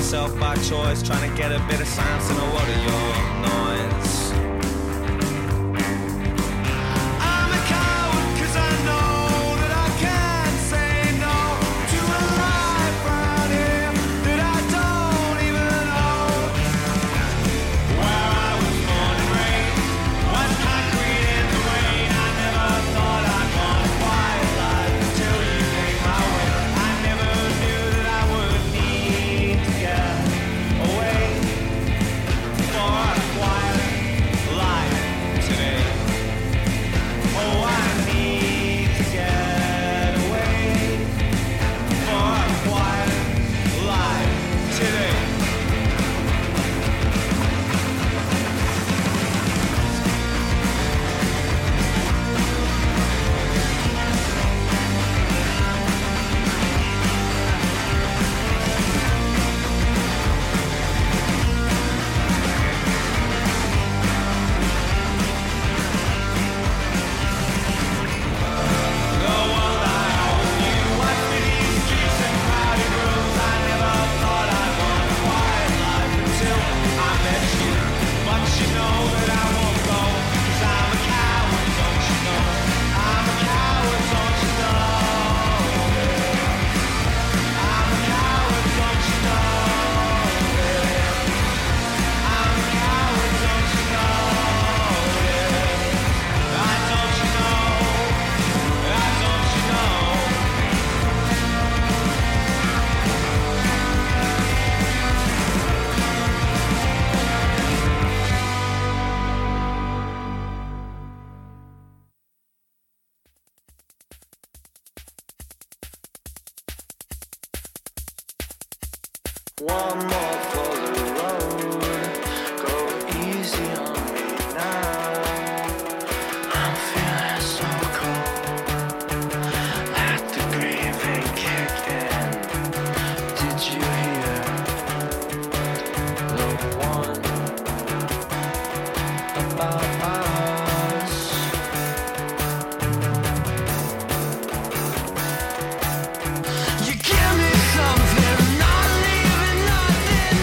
myself by choice, trying to get a bit of science in a world of your noise. I'm a coward 'cause I know that I can't say no to a life around here that I don't even know. Where I was born and raised was concrete in the rain. I never thought I'd want a quiet life until you came my way. I never knew that I would need to get away for a quiet life today. Oh, I need to get away for a quiet life today. The world I always knew was busy streets and crowded rooms. I never thought I'd want a quiet life until I met you. But you know that I won't go, 'cause I'm a coward, don't you know? I'm a coward, don't you know? I'm a coward, don't you know? I'm a coward, don't you know? I don't you know? I don't you know? One more for the road. Go easy on me now. I'm feeling so cold. Like the grave ain't kicked in. Did you hear the one about us? You give me something, not leaving nothing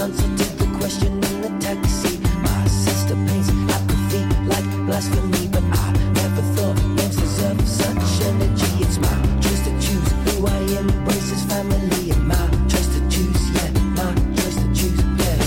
answer to the question in the taxi. My sister paints apathy like blasphemy, but I never thought names deserve such energy. It's my choice to choose who I embrace as family, and my choice to choose, yeah, my choice to choose, yeah.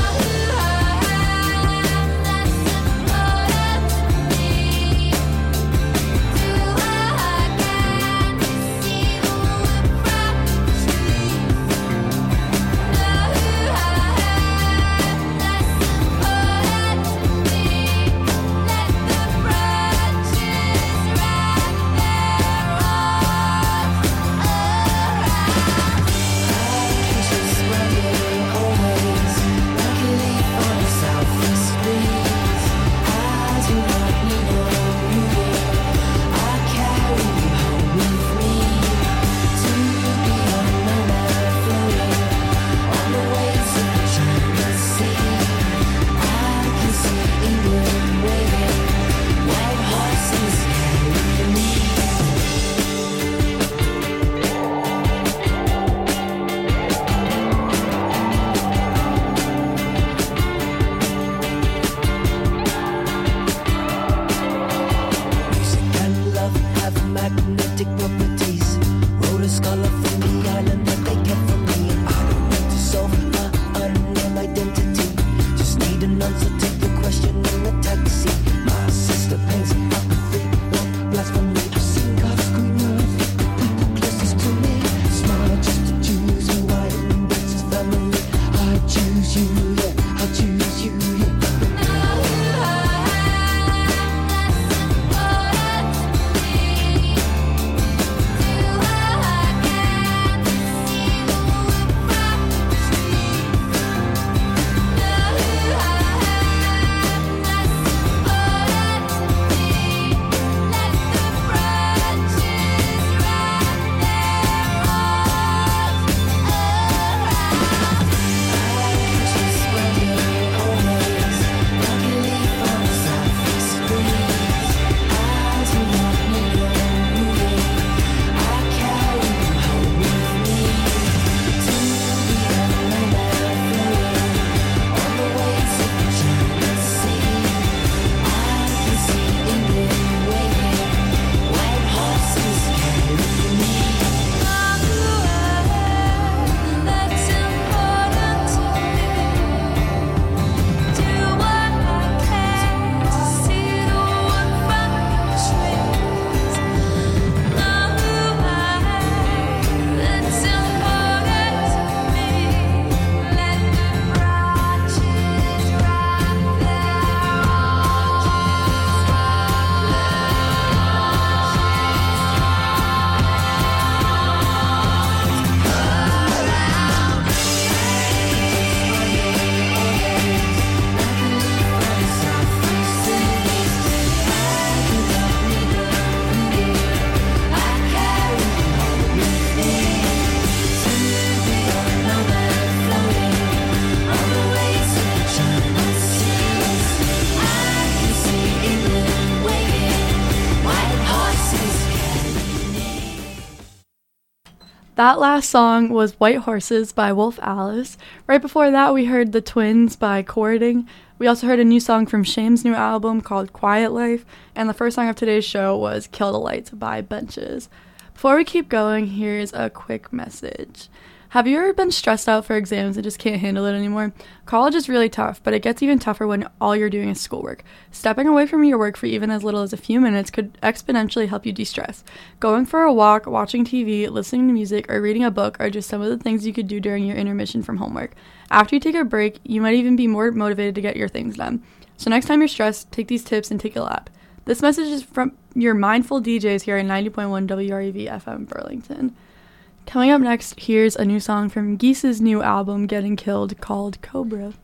That last song was White Horses by Wolf Alice. Right before that, we heard The Twins by Courting. We also heard a new song from Shame's new album called Quiet Life. And the first song of today's show was Kill the Lights by Benches. Before we keep going, here's a quick message. Have you ever been stressed out for exams and just can't handle it anymore? College is really tough, but it gets even tougher when all you're doing is schoolwork. Stepping away from your work for even as little as a few minutes could exponentially help you de-stress. Going for a walk, watching TV, listening to music, or reading a book are just some of the things you could do during your intermission from homework. After you take a break, you might even be more motivated to get your things done. So next time you're stressed, take these tips and take a lap. This message is from your mindful DJs here at 90.1 WREV FM Burlington. Coming up next, here's a new song from Geese's new album, Getting Killed, called Cobra.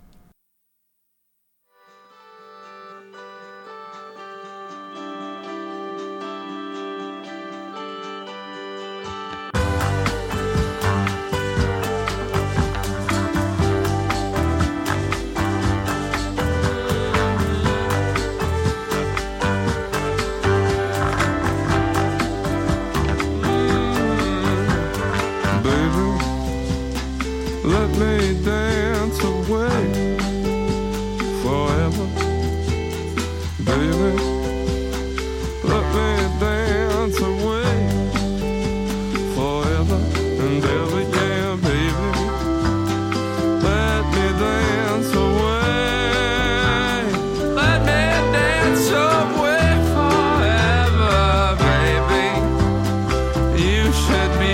Let me dance away forever, baby. Let me dance away forever and ever, yeah, baby. Let me dance away. Let me dance away forever, baby. You should be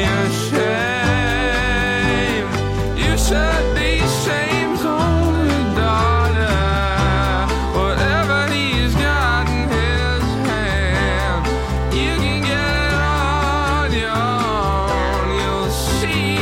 ashamed. You should be shame's only daughter. Whatever he's got in his hand, you can get it on your own. You'll see.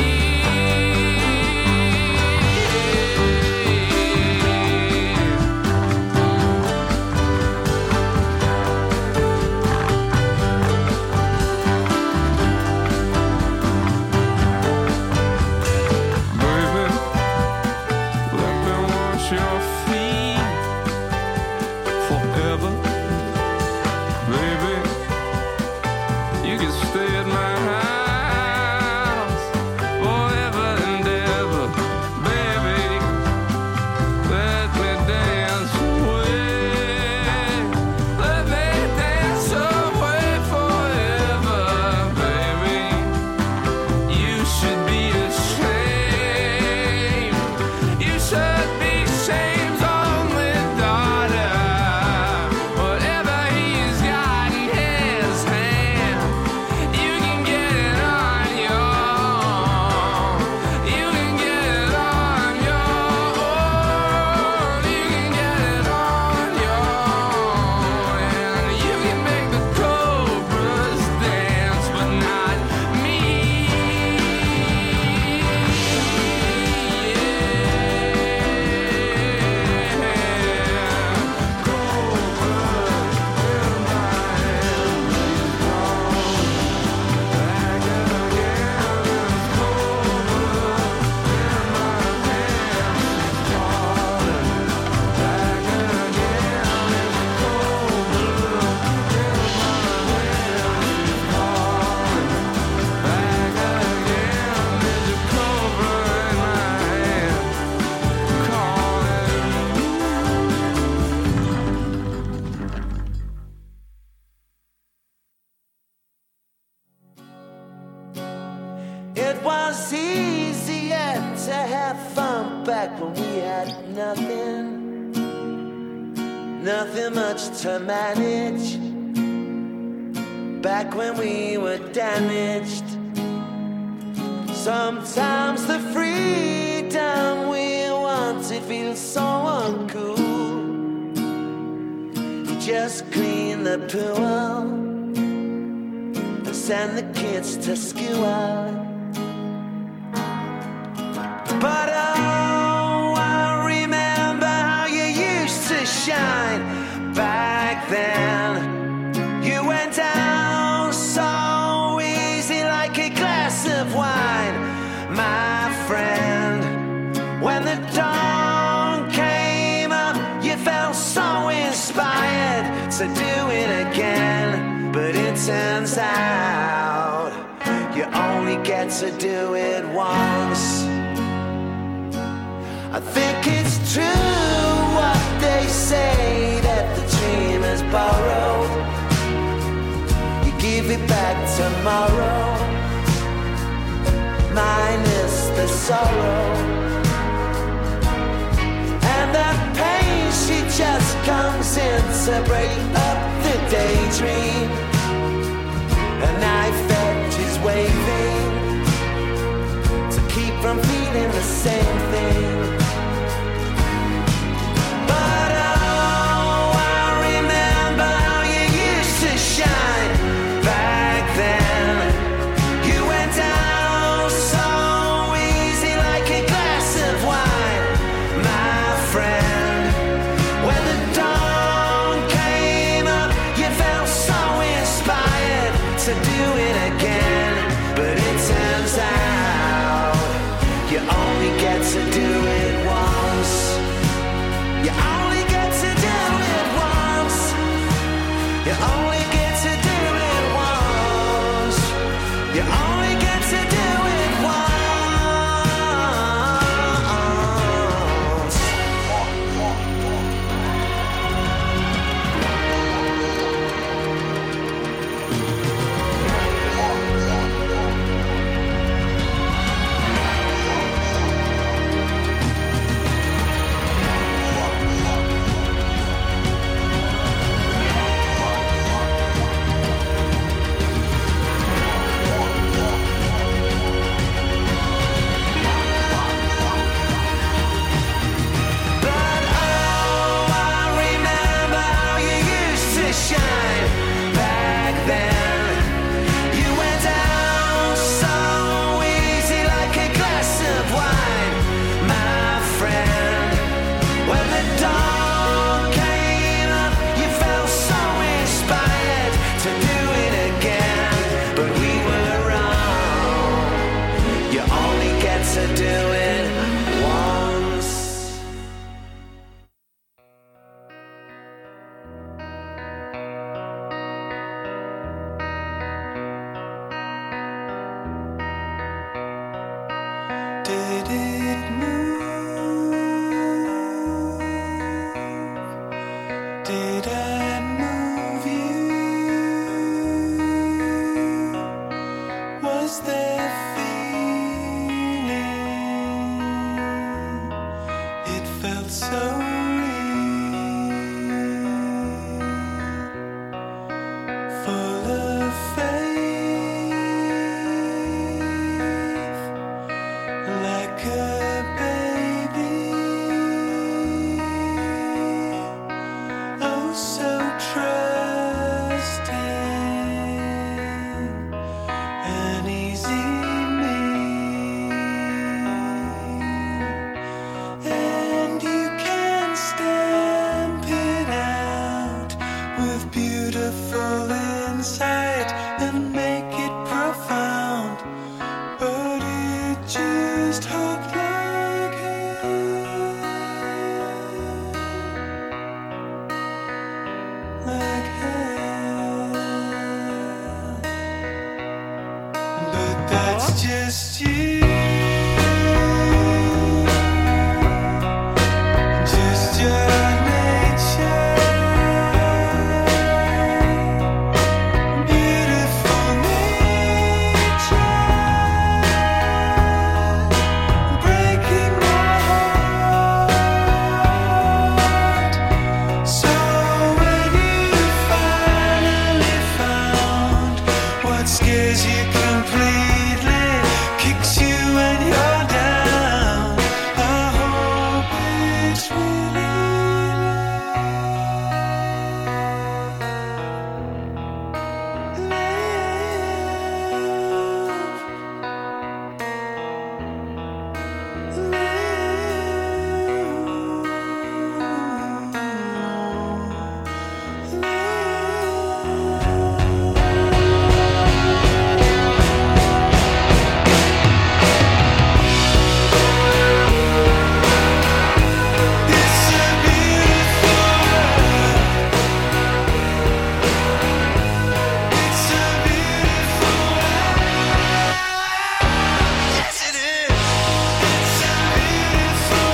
Baby, let me wash your feet forever. Baby, you can stay at my house forever and ever. Baby, let me dance away. Let me dance away forever, baby. You should be ashamed. You should be shame's only daughter. Whatever he's got in his hand, you can get it on your own. You can get it on your own. You can get it on your own. And you can make the cobras dance, but not me. It was easier to have fun back when we had nothing, nothing much to manage. Back when we were damaged, sometimes the freedom we wanted feels so uncool. You just clean the pool and send the kids to school. But oh, I remember how you used to shine back then. You went down so easy like a glass of wine, my friend. When the dawn came up, you felt so inspired to do it again. But it turns out you only get to do it once. I think it's true what they say, that the dream is borrowed. You give it back tomorrow, minus the sorrow. And that pain, she just comes in to break up the daydream. A knife edge is waving to keep from feeling the same thing. But oh, I remember how you used to shine back then. You went down so easy like a glass of wine, my friend. When the dawn came up, you felt so inspired to do it again. But it turns out you only get to do it to do it once. Did it move? Did I move you? Was there feeling? It felt so real, full of faith, like a baby. Oh, so trusting, an easy meal, and you can stamp it out with beautiful insight and make it profound. But it just hooked like hell, like hell. But that's just you, just your nature, beautiful nature, breaking my heart. So when you finally found what scares you completely, kicks you when you're down, I hope it's really It's a beautiful world. It's a beautiful world. Yes, it is. It's a beautiful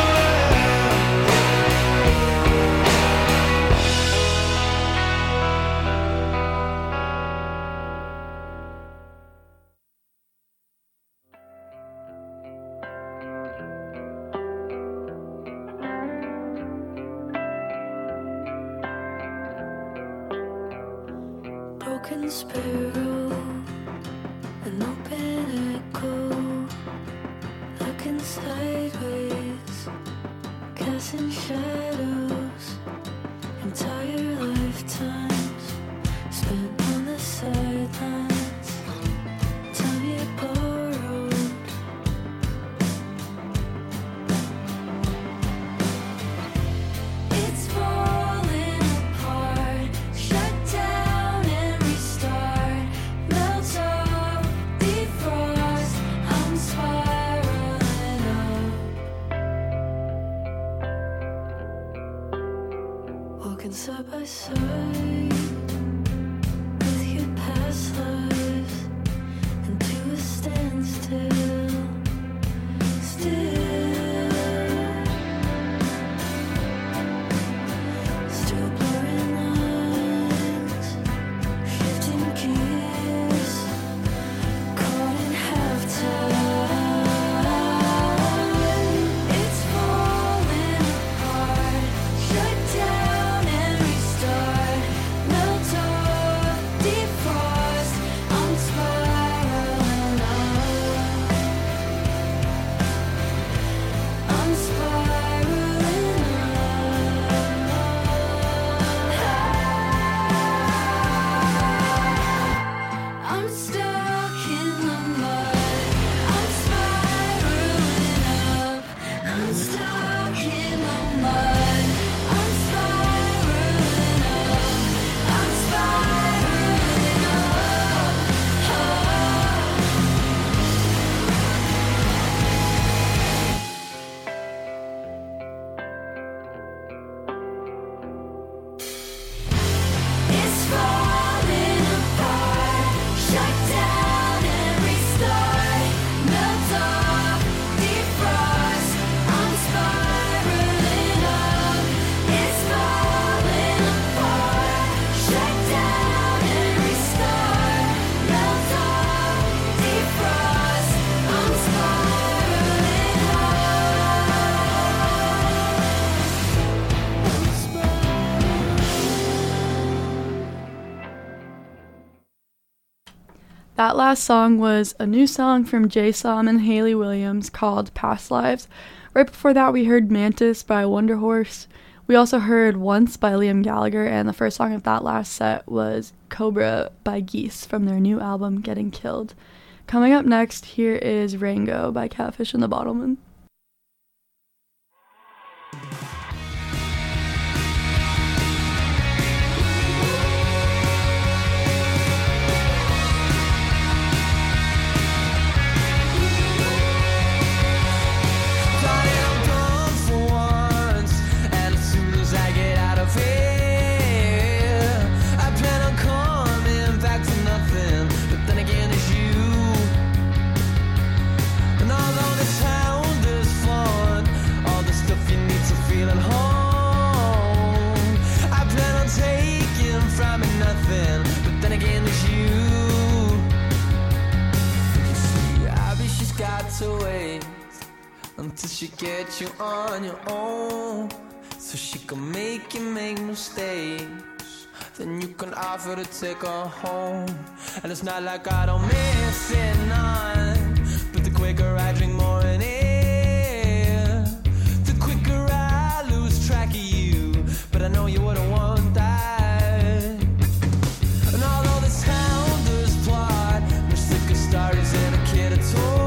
Broken sparrow, an open echo, looking sideways, casting shadows, entire lifetimes spent on the sidelines, time you borrowed. It's falling apart, shut down and restart, melts off, defrost, I'm spiraling up. Walking side by side with your past lives into a standstill, still blurring lines, shifting gears, caught in halftime. It's falling apart, shut down and restart, melt That last song was a new song from Jay Som and Hayley Williams called Past Lives. Right before that, we heard Mantis by Wonder Horse. We also heard Once by Liam Gallagher, and the first song of that last set was Cobra by Geese from their new album Getting Killed. Coming up next, here is Rango by Catfish and the Bottlemen. Until she gets you on your own, so she can make you make mistakes. Then you can offer to take her home. And it's not like I don't miss it, none, but the quicker I drink more in it, the quicker I lose track of you. But I know you wouldn't want that. And although this town does plot much thicker stars than a kid at all,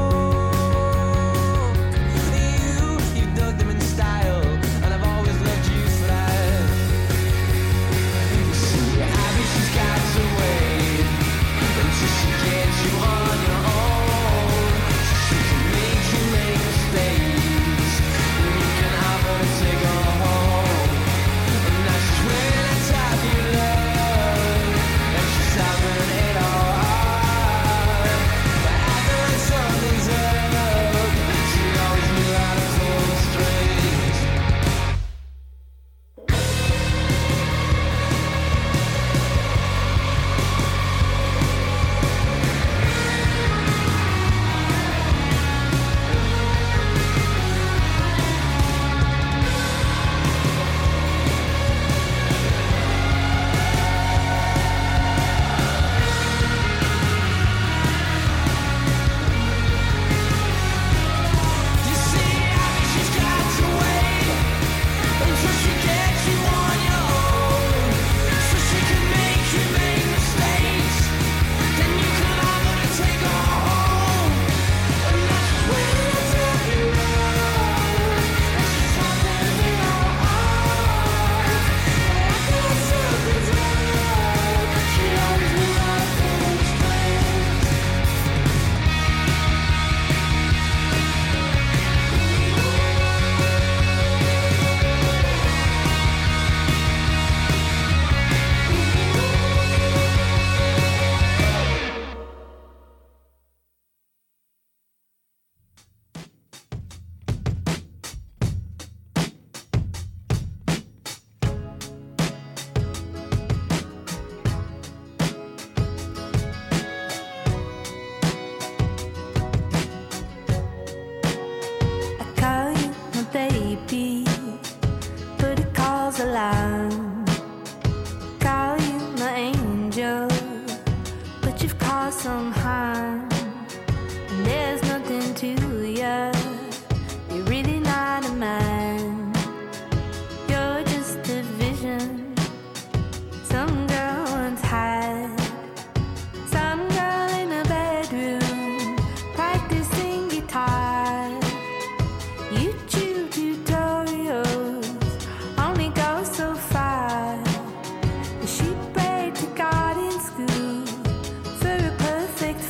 She prayed to God in school for a perfect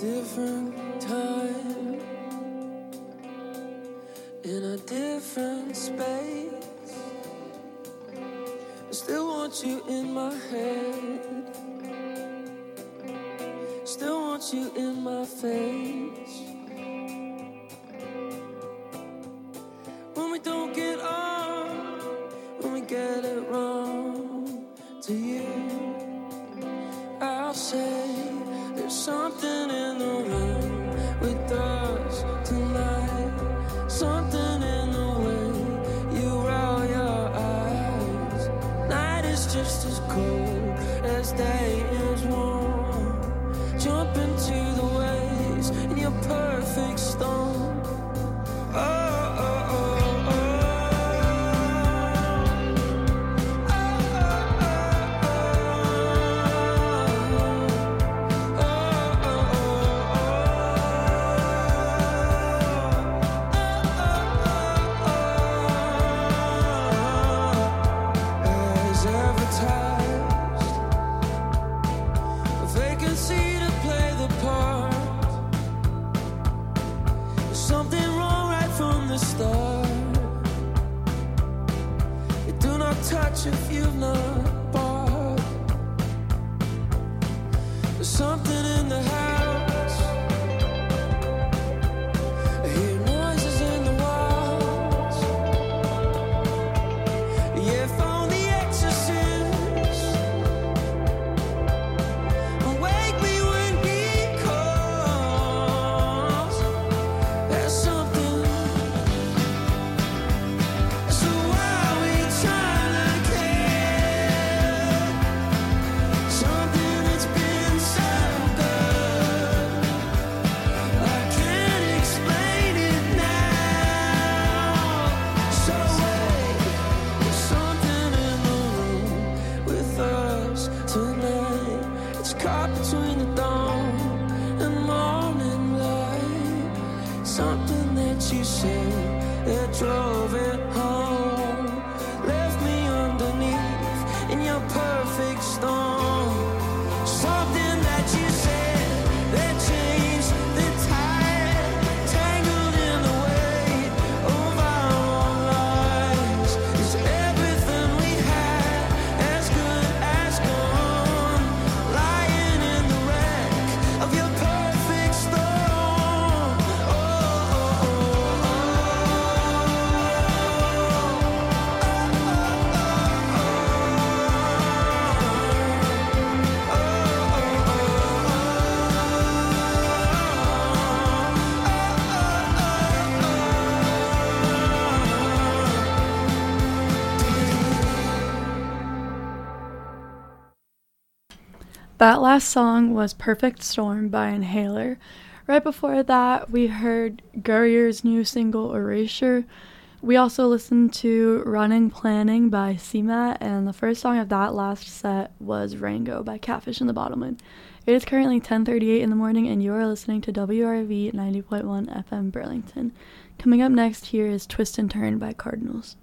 different time, in a different space. I still want you in my head, still want you in my face. When we don't get on, when we get it wrong, to you I'll say there's something in the room with us tonight, something in the way you roll your eyes. Night is just as cold as day is warm. Jump into the waves in your perfect storm. Oh, oh, oh, oh. As advertised, a vacancy to play the part. There's something wrong right from the start. You do not touch if you've not bought. There's something in the house. I hear noises in the walls. Yeah, phone the exorcist. Wake me when he calls. There's something. So why we trying to care? Something that's been so good, I can't explain it now. So wait, there's something in the room with us tonight. It's caught between the dawn and morning light. Something that you said that drove it home, left me underneath in your perfect storm. Something that you said that changed the tide, tangled in the weight of our own lives. Is everything we had as good as gone, lying in the wreck of your perfect storm? Oh, oh, oh, That last song was Perfect Storm by Inhaler. Right before that, we heard Gurrier's new single, Erasure. We also listened to Running Planning by CMAT, and the first song of that last set was Rango by Catfish and the Bottlemen. It is currently 10:38 in the morning, and you are listening to WRV 90.1 FM Burlington. Coming up next, here is Twist and Turn by Cardinals.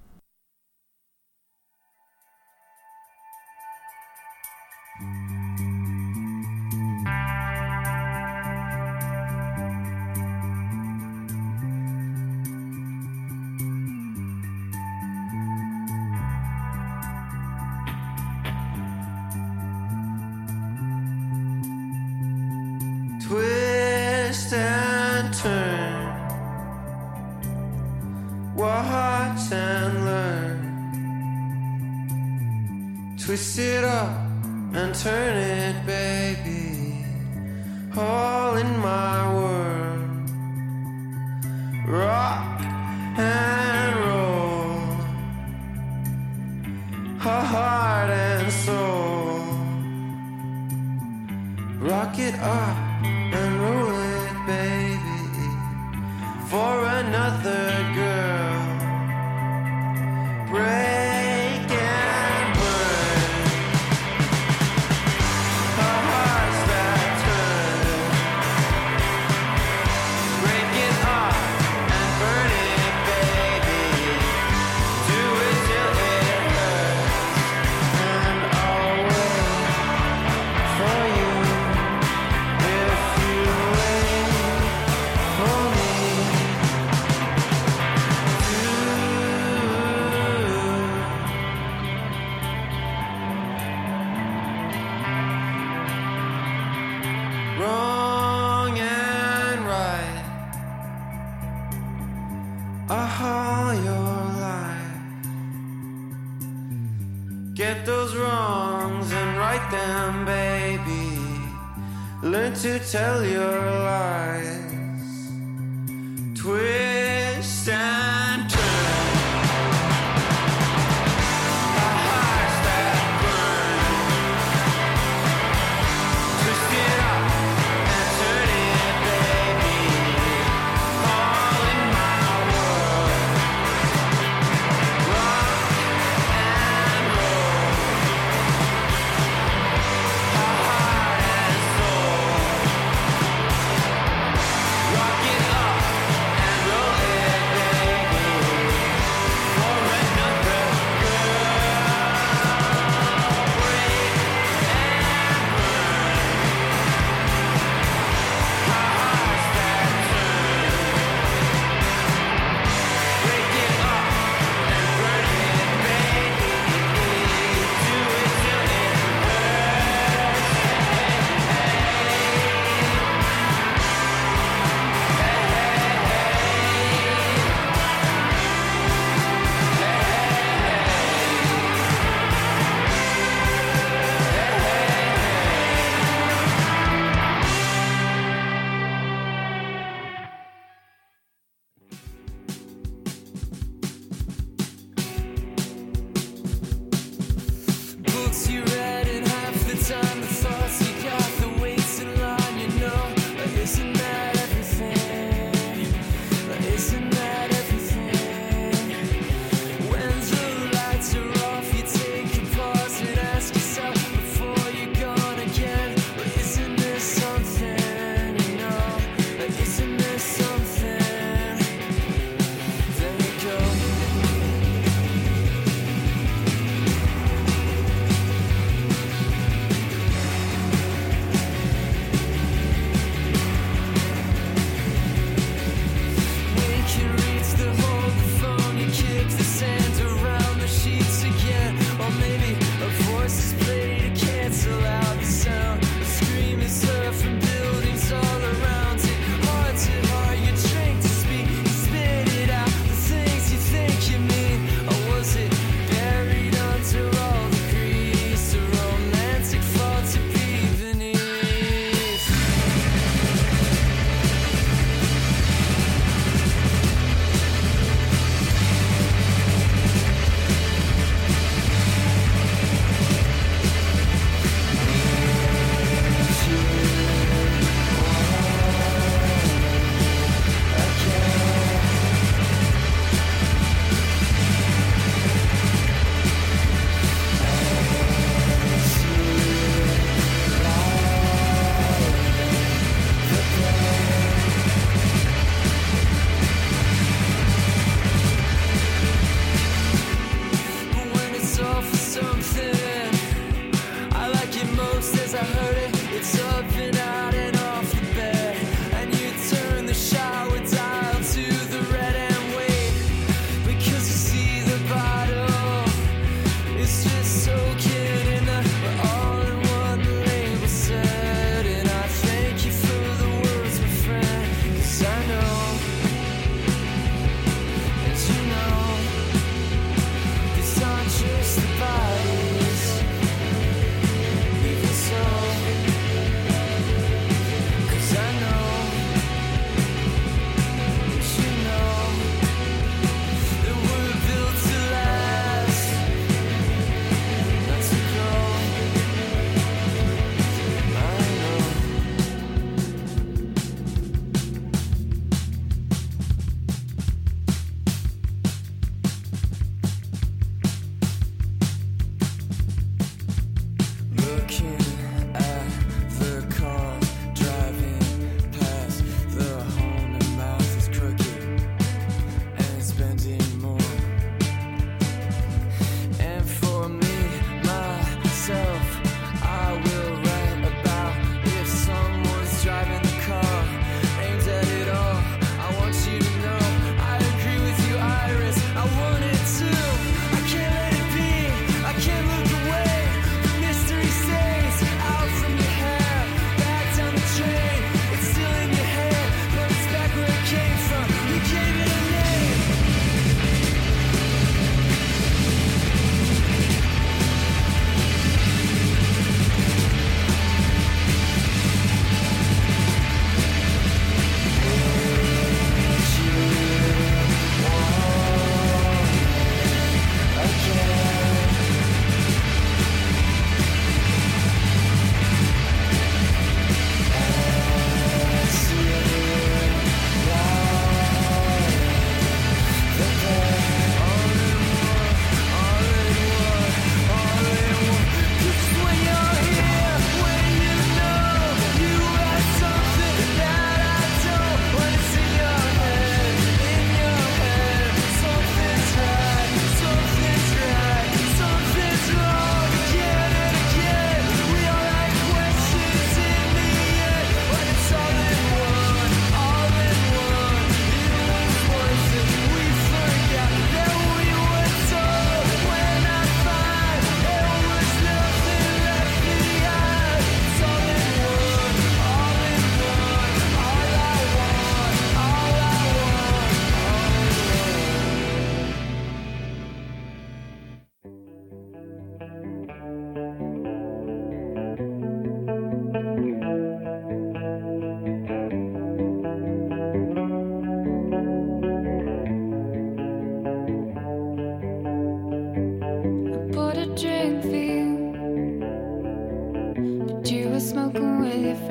twist and turn, watch and learn. Twist it up and turn it, baby, all in my world. Rock and roll, heart and soul. Rock it up and roll it, baby, for another girl. Break and burn, our hearts that turn. Break it up and burn it, baby. Do it till it hurts, and I'll wait for you. all your life. Get those wrongs and right them, baby. Learn to tell your lies. Twist and turn. The hearts that burn. Twist it up and turn it, baby. All in my world. Rock and roll. Heart and soul.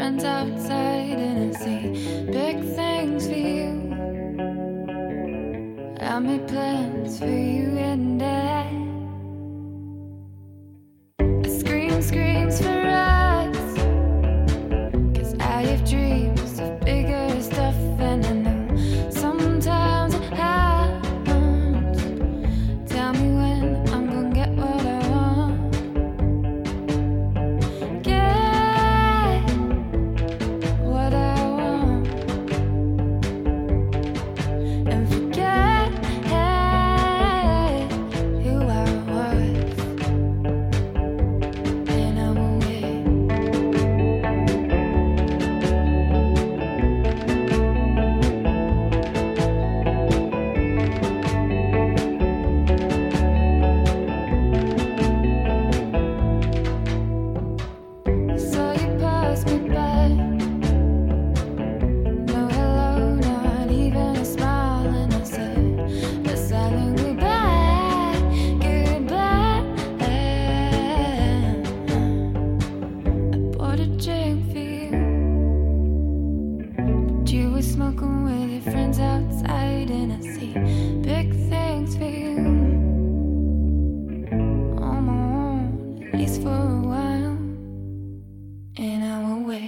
friends outside and I see big things for you. I made plans for you and I screams for us, 'cause I have dreams of bigger stuff, and I know sometimes it happens. Tell me when I'm gonna get what I want. Get what I want and forget who I was. And I'm away. So you passed me by. No hello, not even a smile, and I said a silent goodbye, goodbye. I bought a drink for you, but you were smoking with your friends outside, and I see big things for you on my own, at least for a while, and I'm away.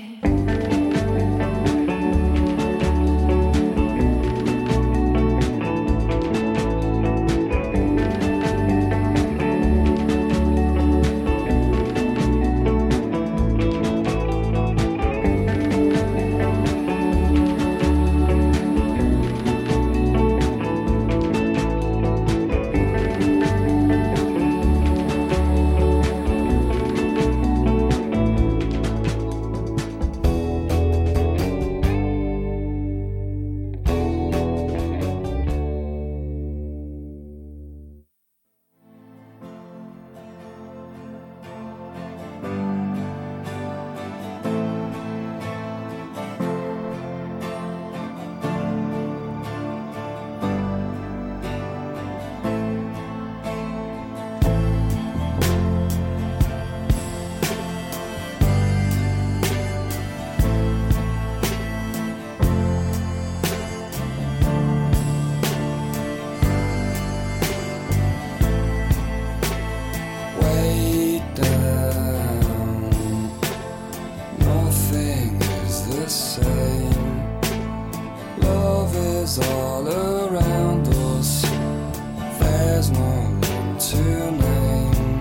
Way down, nothing is the same. Love is all around us, there's no one to name.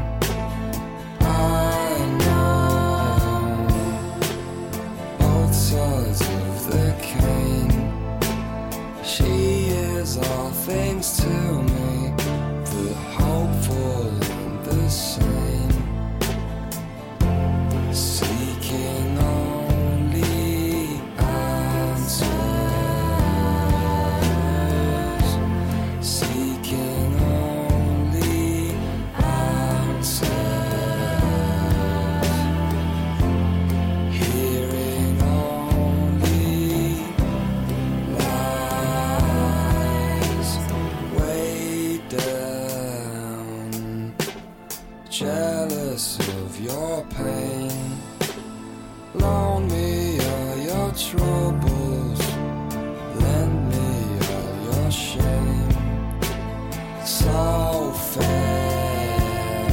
I know both sides of the cane. She is all things to me, the hopeful and the sane, seeking only answers, seeking only answers, hearing only lies, way down, jealous of your pain. Loan me all your troubles, lend me all your shame. So fair,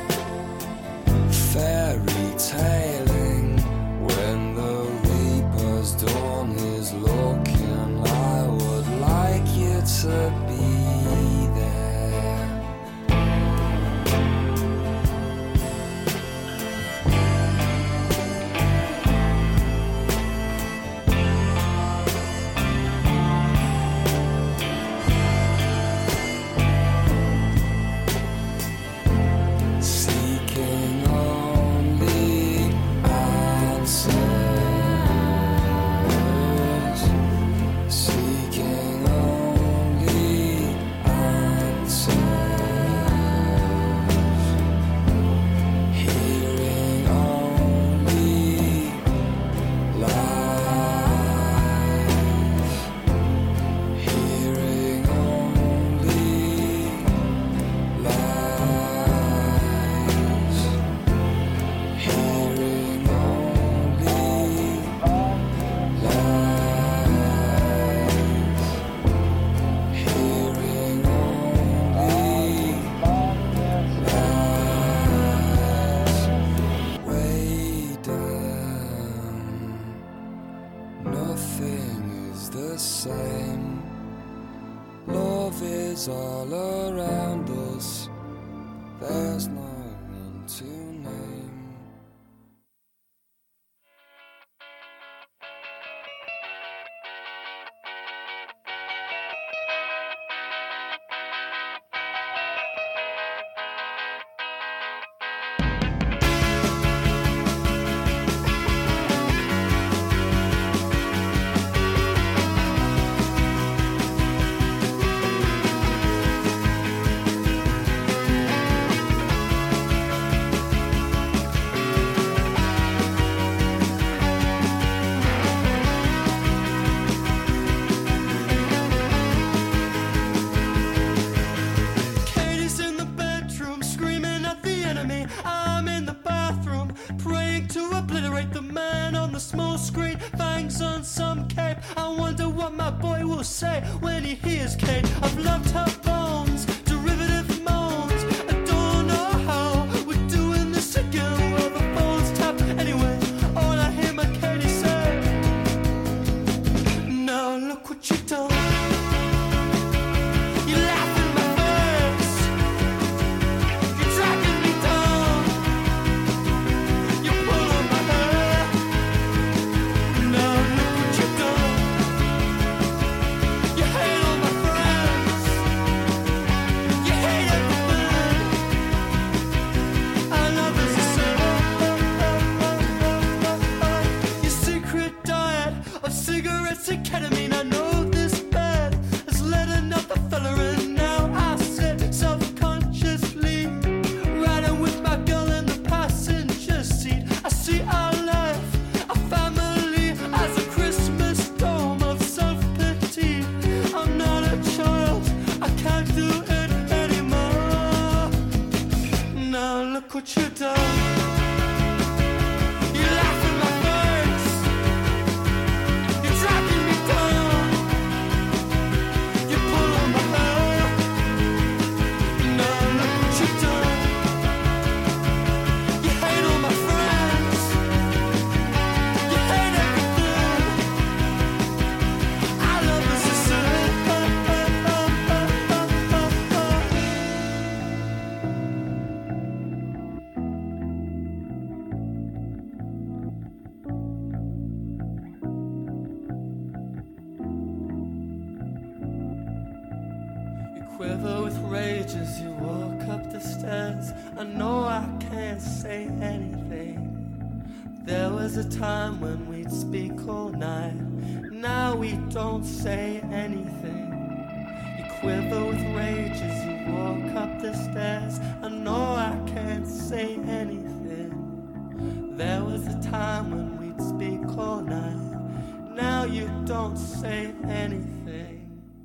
fairy tailing, when the reaper's dawn is looking, I would like you to be there. Seeking only answers, seeking only same. Love is all around us. There's no one to name. Katie's in the bedroom screaming at the enemy. I'm in the bathroom praying to obliterate the man on the small screen. Fangs on some cape. I wonder what my boy will say when he hears Kate. I've loved her bones, derivative moans. I don't know how we're doing this again. Well, the phone's tapped anyway. All I hear my Katie say, now look what you done. You laugh in my face. You're dragging me down. You pull on my hair. Now look what you done. You hate all my friends. You hate everything. I love is a sin. Your secret diet of cigarettes and ketamine. I know this bed has let another fella in. Now I sit self-consciously riding with my girl in the passenger seat. I see our life, our family as a Christmas dome of self-pity. I'm not a child, I can't do it anymore. Now look what you done. You laugh in my face. You're dragging me down. You pull on my hair. Now look what you done. You hate all my friends. You hate everything. I love is a sin. You quiver with rage as you walk up the stairs. I know I can't say anything. There was a time when we'd speak all night. Now we don't say anything. You quiver with rage as you walk up the stairs. I know I can't say anything. There was a time when we'd speak all night. Now you don't say anything.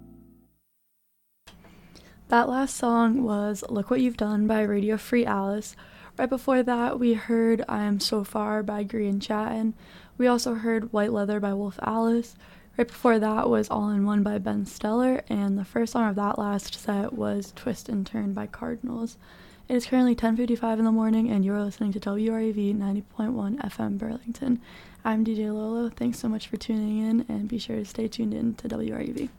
That last song was Look What You've Done by Radio Free Alice. Right before that, we heard I Am So Far by Grian Chatten. We also heard White Leather by Wolf Alice. Right before that was All in One by Ben Steller. And the first song of that last set was Twist and Turn by Cardinals. It is currently 10:55 in the morning, and you're listening to WREV 90.1 FM Burlington. I'm DJ Lolo. Thanks so much for tuning in, and be sure to stay tuned in to WREV.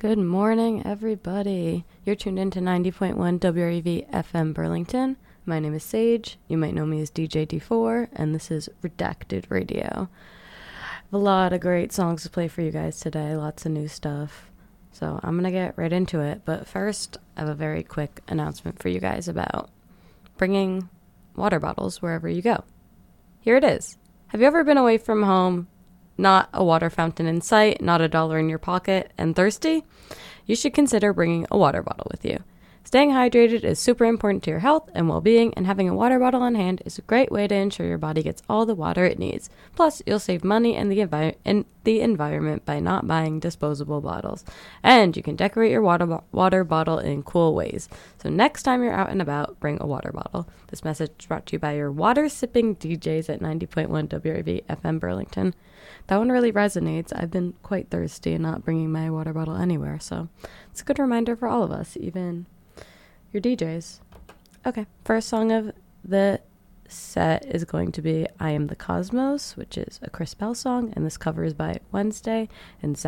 Good morning, everybody. You're tuned in to 90.1 WREV FM Burlington. My name is Sage. You might know me as DJ D4, and this is Redacted Radio. I have a lot of great songs to play for you guys today, lots of new stuff. So I'm going to get right into it. But first, I have a very quick announcement for you guys about bringing water bottles wherever you go. Here it is. Have you ever been away from home, not a water fountain in sight, not $1 in your pocket, and thirsty? You should consider bringing a water bottle with you. Staying hydrated is super important to your health and well-being, and having a water bottle on hand is a great way to ensure your body gets all the water it needs. Plus, you'll save money and the environment by not buying disposable bottles. And you can decorate your water bottle in cool ways. So next time you're out and about, bring a water bottle. This message is brought to you by your water-sipping DJs at 90.1 WRV FM Burlington. That one really resonates. I've been quite thirsty and not bringing my water bottle anywhere, so it's a good reminder for all of us, even your DJs. Okay, first song of the set is going to be I Am the Cosmos, which is a Chris Bell song, and this cover is by Wednesday and